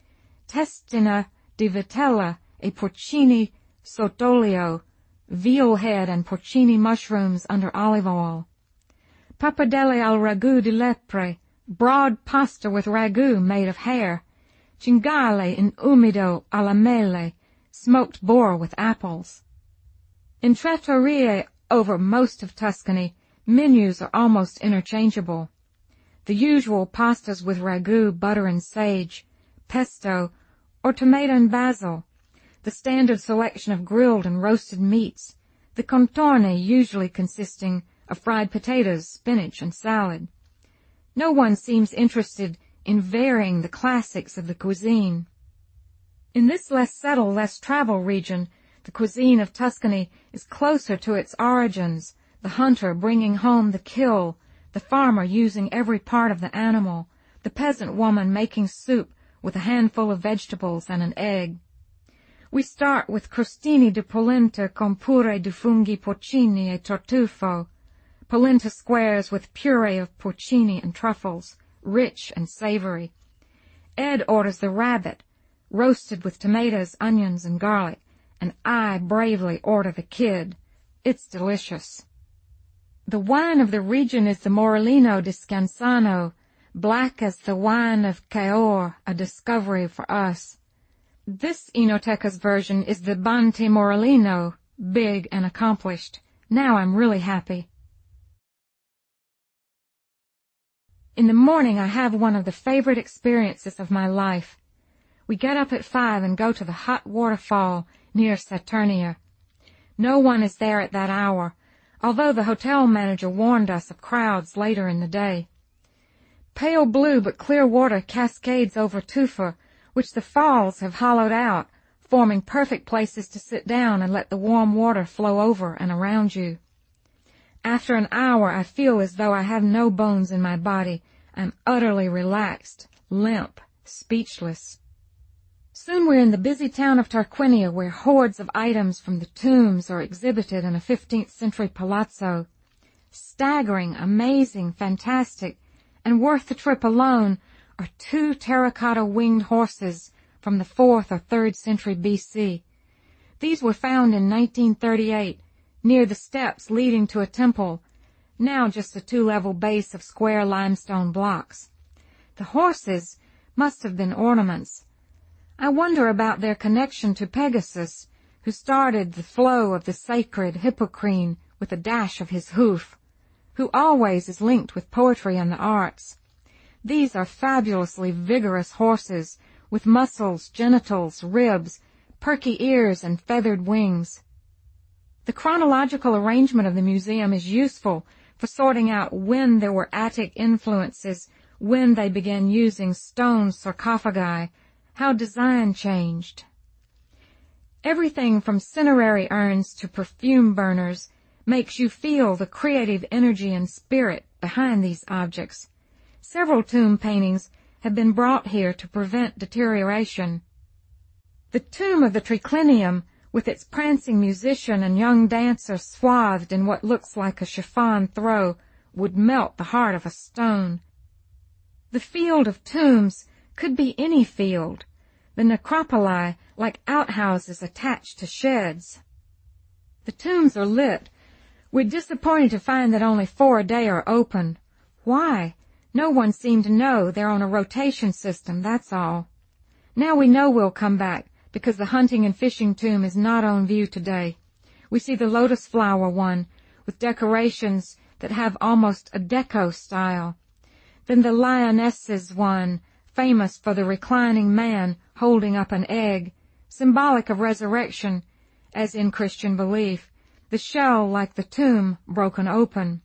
A: Testina di vitella e porcini sott'olio, veal head and porcini mushrooms under olive oil. Pappardelle al ragu di lepre, broad pasta with ragu made of hare. Cingale in umido alla mele, smoked boar with apples. In trattorie over most of Tuscany, menus are almost interchangeable. The usual pastas with ragu, butter and sage, pesto, or tomato and basil, the standard selection of grilled and roasted meats, the contorne usually consisting of fried potatoes, spinach, and salad. No one seems interested in varying the classics of the cuisine. In this less settled, less traveled region, the cuisine of Tuscany is closer to its origins, the hunter bringing home the kill, the farmer using every part of the animal, the peasant woman making soup with a handful of vegetables and an egg. We start with crostini di polenta con puré di funghi porcini e tartufo, polenta squares with puree of porcini and truffles, rich and savory. Ed orders the rabbit, roasted with tomatoes, onions, and garlic, and I bravely order the kid. It's delicious. The wine of the region is the Morellino di Scansano, black as the wine of Cahors, a discovery for us. This Enoteca's version is the Banti Morellino, big and accomplished. Now I'm really happy. In the morning I have one of the favorite experiences of my life. We get up at five and go to the hot waterfall near Saturnia. No one is there at that hour, although the hotel manager warned us of crowds later in the day. Pale blue but clear water cascades over tufa, which the falls have hollowed out, forming perfect places to sit down and let the warm water flow over and around you. After an hour, I feel as though I have no bones in my body. I'm utterly relaxed, limp, speechless. Soon we're in the busy town of Tarquinia, where hordes of items from the tombs are exhibited in a fifteenth century palazzo. Staggering, amazing, fantastic, and worth the trip alone are two terracotta winged horses from the fourth or third century B C. These were found in nineteen thirty-eight, near the steps leading to a temple, now just a two-level base of square limestone blocks. The horses must have been ornaments. I wonder about their connection to Pegasus, who started the flow of the sacred Hippocrene with a dash of his hoof, who always is linked with poetry and the arts. These are fabulously vigorous horses, with muscles, genitals, ribs, perky ears, and feathered wings. The chronological arrangement of the museum is useful for sorting out when there were Attic influences, when they began using stone sarcophagi, how design changed. Everything from cinerary urns to perfume burners makes you feel the creative energy and spirit behind these objects. Several tomb paintings have been brought here to prevent deterioration. The tomb of the triclinium, with its prancing musician and young dancer swathed in what looks like a chiffon throw, would melt the heart of a stone. The field of tombs could be any field, the necropoli like outhouses attached to sheds. The tombs are lit. We're disappointed to find that only four a day are open. Why? No one seemed to know. They're on a rotation system, that's all. Now we know we'll come back, because the hunting and fishing tomb is not on view today. We see the lotus flower one, with decorations that have almost a deco style. Then the lionesses one, famous for the reclining man holding up an egg, symbolic of resurrection, as in Christian belief, the shell like the tomb broken open.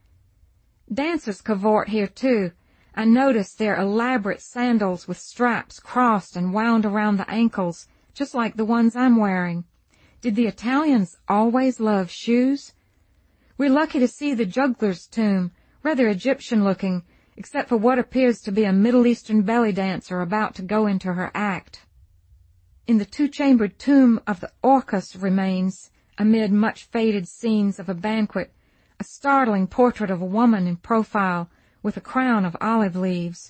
A: Dancers cavort here too. I noticed their elaborate sandals with straps crossed and wound around the ankles, just like the ones I'm wearing. Did the Italians always love shoes? We're lucky to see the juggler's tomb, rather Egyptian-looking, except for what appears to be a Middle Eastern belly dancer about to go into her act. In the two-chambered tomb of the Orcus remains, amid much faded scenes of a banquet, a startling portrait of a woman in profile with a crown of olive leaves.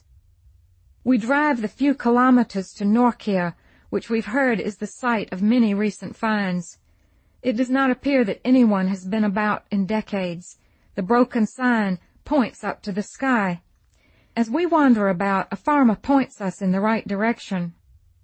A: We drive the few kilometers to Norcia, which we've heard is the site of many recent finds. It does not appear that anyone has been about in decades. The broken sign points up to the sky. As we wander about, a farmer points us in the right direction.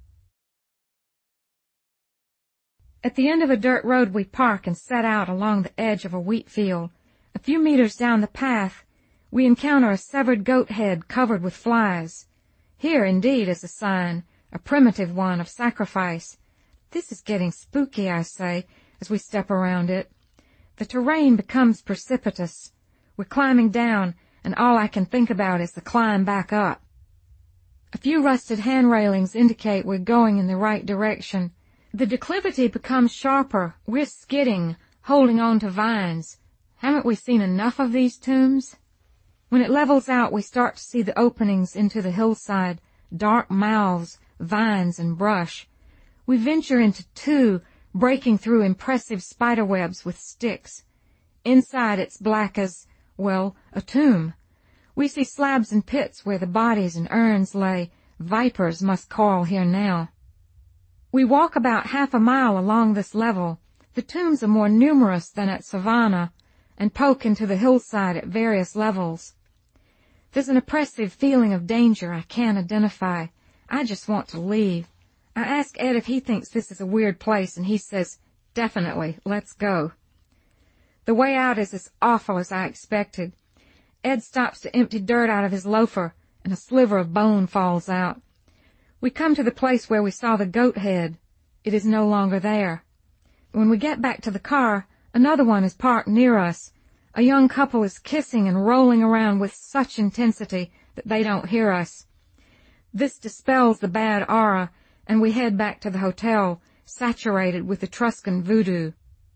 A: At the end of a dirt road we park and set out along the edge of a wheat field. A few meters down the path, we encounter a severed goat head covered with flies. Here, indeed, is a sign, a primitive one of sacrifice. This is getting spooky, I say, as we step around it. The terrain becomes precipitous. We're climbing down, and all I can think about is the climb back up. A few rusted hand railings indicate we're going in the right direction. The declivity becomes sharper. We're skidding, holding on to vines. Haven't we seen enough of these tombs? When it levels out, we start to see the openings into the hillside, dark mouths, vines, and brush. We venture into two, breaking through impressive spiderwebs with sticks. Inside it's black as, well, a tomb. We see slabs and pits where the bodies and urns lay. Vipers must call here now. We walk about half a mile along this level. The tombs are more numerous than at Savannah, and poke into the hillside at various levels. There's an oppressive feeling of danger I can't identify. I just want to leave. I ask Ed if he thinks this is a weird place, and he says, definitely, let's go. The way out is as awful as I expected. Ed stops to empty dirt out of his loafer, and a sliver of bone falls out. We come to the place where we saw the goat head. It is no longer there. When we get back to the car, another one is parked near us. A young couple is kissing and rolling around with such intensity that they don't hear us. This dispels the bad aura, and we head back to the hotel, saturated with Etruscan voodoo.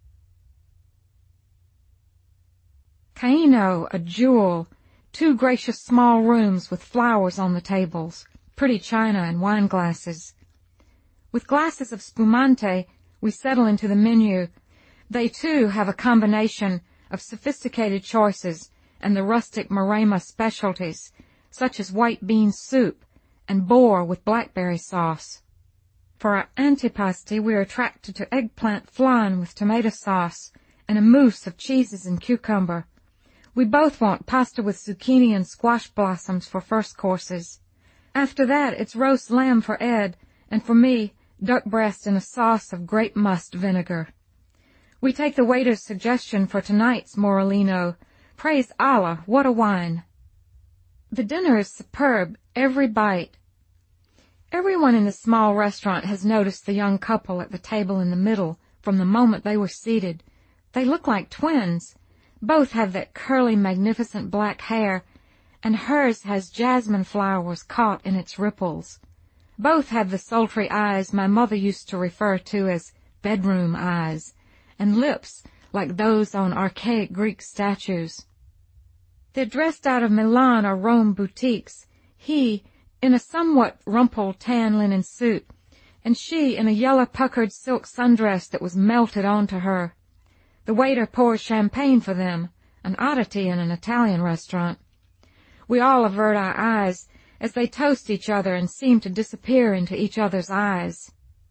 A: Caino, a jewel, two gracious small rooms with flowers on the tables, pretty china and wine glasses. With glasses of spumante, we settle into the menu. They, too, have a combination of sophisticated choices and the rustic Maremma specialties, such as white bean soup and boar with blackberry sauce. For our antipasti, we are attracted to eggplant flan with tomato sauce and a mousse of cheeses and cucumber. We both want pasta with zucchini and squash blossoms for first courses. After that, it's roast lamb for Ed, and for me, duck breast in a sauce of grape must vinegar. We take the waiter's suggestion for tonight's Morellino. Praise Allah, what a wine! The dinner is superb, every bite. Everyone in the small restaurant has noticed the young couple at the table in the middle from the moment they were seated. They look like twins. Both have that curly, magnificent black hair, and hers has jasmine flowers caught in its ripples. Both have the sultry eyes my mother used to refer to as bedroom eyes, and lips like those on archaic Greek statues. They're dressed out of Milan or Rome boutiques, he in a somewhat rumpled tan linen suit, and she in a yellow puckered silk sundress that was melted onto her. The waiter pours champagne for them, an oddity in an Italian restaurant. We all avert our eyes as they toast each other and seem to disappear into each other's eyes.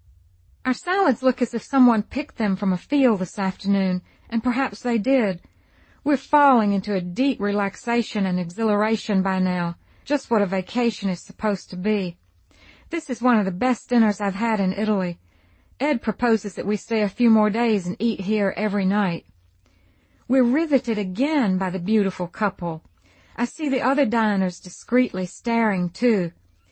A: Our salads look as if someone picked them from a field this afternoon, and perhaps they did. We're falling into a deep relaxation and exhilaration by now, just what a vacation is supposed to be. This is one of the best dinners I've had in Italy. Ed proposes that we stay a few more days and eat here every night. We're riveted again by the beautiful couple. I see the other diners discreetly staring, too.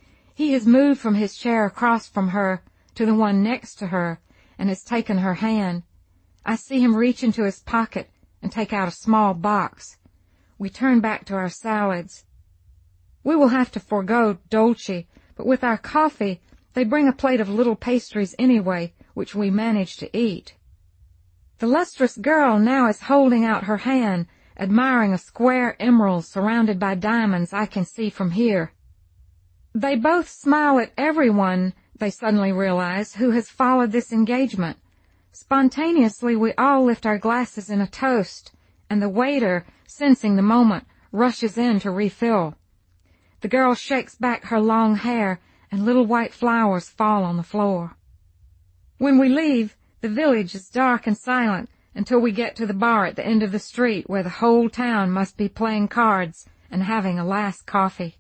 A: He has moved from his chair across from her to the one next to her and has taken her hand. I see him reach into his pocket and take out a small box. We turn back to our salads. We will have to forego dolce, but with our coffee, they bring a plate of little pastries anyway, which we manage to eat. The lustrous girl now is holding out her hand, admiring a square emerald surrounded by diamonds I can see from here. They both smile at everyone, they suddenly realize, who has followed this engagement. Spontaneously, we all lift our glasses in a toast, and the waiter, sensing the moment, rushes in to refill. The girl shakes back her long hair, and little white flowers fall on the floor. When we leave, the village is dark and silent until we get to the bar at the end of the street where the whole town must be playing cards and having a last coffee.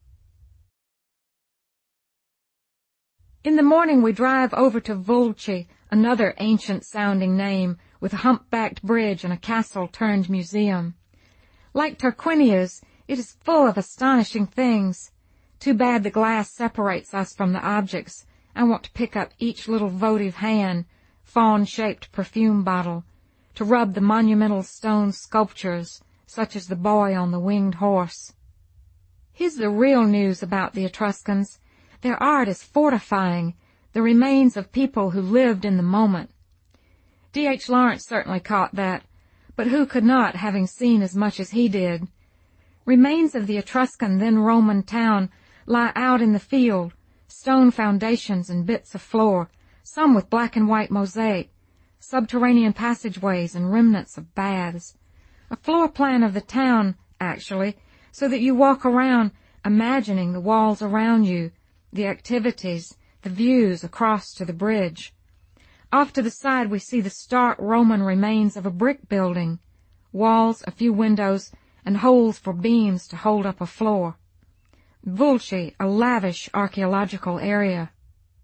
A: In the morning we drive over to Vulci, another ancient-sounding name, with a humpbacked bridge and a castle-turned museum. Like Tarquinia's, it is full of astonishing things. Too bad the glass separates us from the objects. I want to pick up each little votive hand, fawn-shaped perfume bottle, to rub the monumental stone sculptures, such as the boy on the winged horse. Here's the real news about the Etruscans. Their art is fortifying, the remains of people who lived in the moment. D H Lawrence certainly caught that, but who could not, having seen as much as he did? Remains of the Etruscan, then Roman town lie out in the field, stone foundations and bits of floor, some with black and white mosaic, subterranean passageways and remnants of baths. A floor plan of the town, actually, so that you walk around imagining the walls around you, the activities, the views across to the bridge. Off to the side we see the stark Roman remains of a brick building, walls, a few windows, and holes for beams to hold up a floor. Vulci, a lavish archaeological area.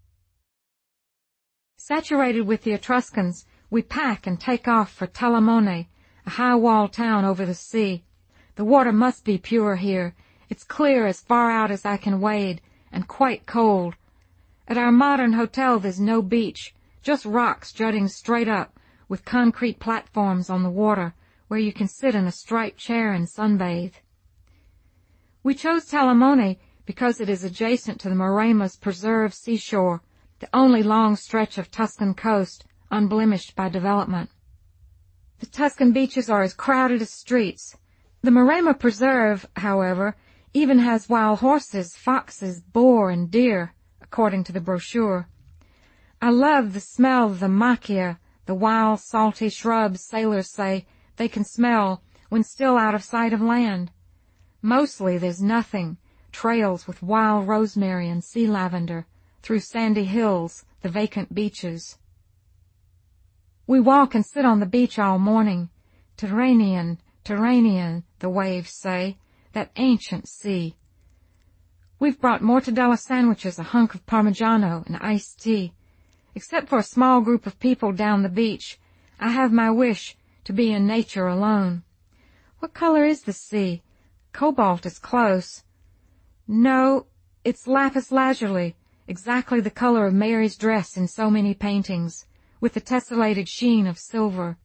A: Saturated with the Etruscans, we pack and take off for Talamone, a high-walled town over the sea. The water must be pure here. It's clear as far out as I can wade, and quite cold. At our modern hotel there's no beach, just rocks jutting straight up, with concrete platforms on the water where you can sit in a striped chair and sunbathe. We chose Talamone because it is adjacent to the Maremma's preserved seashore, the only long stretch of Tuscan coast unblemished by development. The Tuscan beaches are as crowded as streets. The Maremma Preserve, however, even has wild horses, foxes, boar, and deer, according to the brochure. I love the smell of the macchia, the wild, salty shrubs sailors say they can smell when still out of sight of land. Mostly there's nothing, trails with wild rosemary and sea lavender, through sandy hills, the vacant beaches. We walk and sit on the beach all morning. Turanian, Turanian, the waves say, that ancient sea. We've brought mortadella sandwiches, a hunk of Parmigiano, and iced tea. Except for a small group of people down the beach, I have my wish to be in nature alone. What color is the sea? Cobalt is close. No, it's lapis lazuli, exactly the color of Mary's dress in so many paintings, with the tessellated sheen of silver.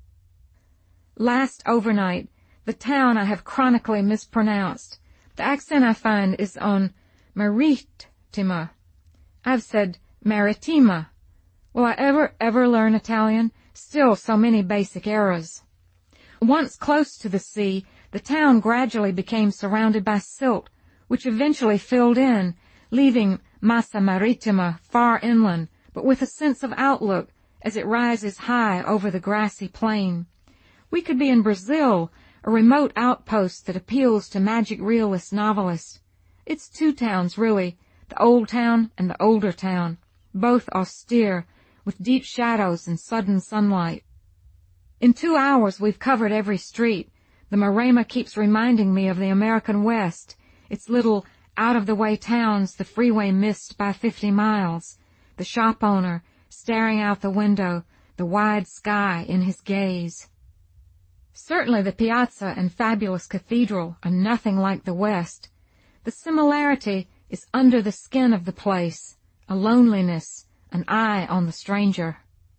A: Last overnight, the town I have chronically mispronounced. The accent I find is on Maritima. I've said Maritima. Will I ever, ever learn Italian? Still so many basic errors. Once close to the sea, the town gradually became surrounded by silt, which eventually filled in, leaving Massa Maritima far inland, but with a sense of outlook as it rises high over the grassy plain. We could be in Brazil, a remote outpost that appeals to magic realist novelists. It's two towns, really, the old town and the older town, both austere, with deep shadows and sudden sunlight. In two hours we've covered every street. The Maremma keeps reminding me of the American West, its little out-of-the-way towns the freeway missed by fifty miles, the shop owner staring out the window, the wide sky in his gaze. Certainly the piazza and fabulous cathedral are nothing like the West. The similarity is under the skin of the place, a loneliness, an eye on the stranger.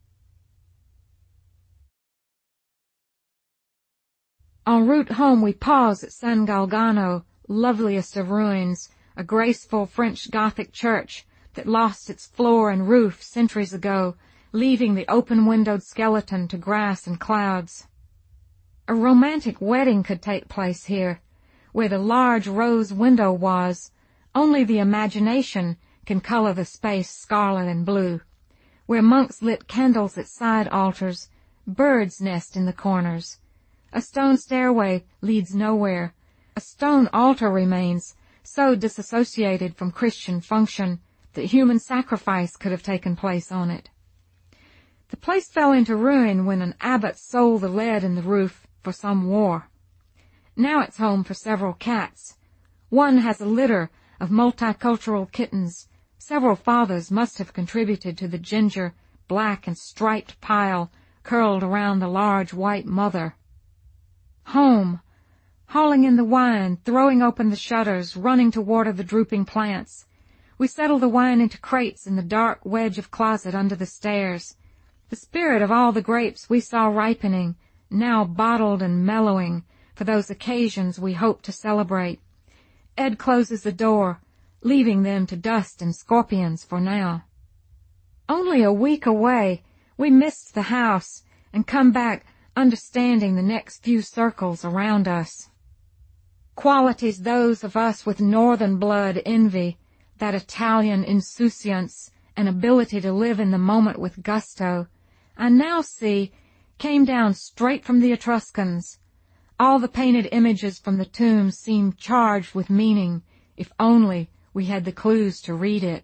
A: En route home we pause at San Galgano, loveliest of ruins, a graceful French Gothic church that lost its floor and roof centuries ago, leaving the open-windowed skeleton to grass and clouds. A romantic wedding could take place here. Where the large rose window was, only the imagination can color the space scarlet and blue. Where monks lit candles at side altars, birds nest in the corners. A stone stairway leads nowhere. A stone altar remains, so disassociated from Christian function that human sacrifice could have taken place on it. The place fell into ruin when an abbot sold the lead in the roof for some war. Now it's home for several cats. One has a litter of multicultural kittens. Several fathers must have contributed to the ginger, black, and striped pile curled around the large white mother. Home, hauling in the wine, throwing open the shutters, running to water the drooping plants. We settle the wine into crates in the dark wedge of closet under the stairs. The spirit of all the grapes we saw ripening, now bottled and mellowing, for those occasions we hope to celebrate. Ed closes the door, leaving them to dust and scorpions for now. Only a week away, we missed the house and come back understanding the next few circles around us. Qualities those of us with northern blood envy, that Italian insouciance and ability to live in the moment with gusto, I now see came down straight from the Etruscans. All the painted images from the tombs seemed charged with meaning, if only we had the clues to read it.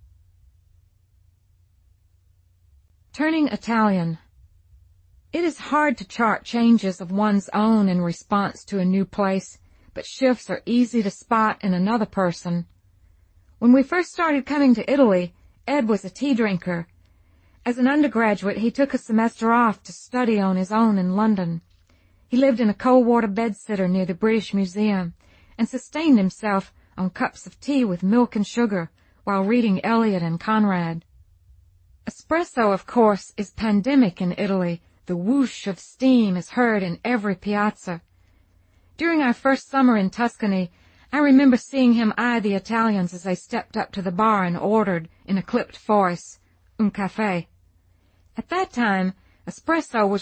A: Turning Italian. It is hard to chart changes of one's own in response to a new place, but shifts are easy to spot in another person. When we first started coming to Italy, Ed was a tea drinker. As an undergraduate, he took a semester off to study on his own in London. He lived in a cold-water bedsitter near the British Museum and sustained himself on cups of tea with milk and sugar while reading Eliot and Conrad. Espresso, of course, is pandemic in Italy. The whoosh of steam is heard in every piazza. During our first summer in Tuscany, I remember seeing him eye the Italians as they stepped up to the bar and ordered, in a clipped voice, un caffè. At that time, espresso was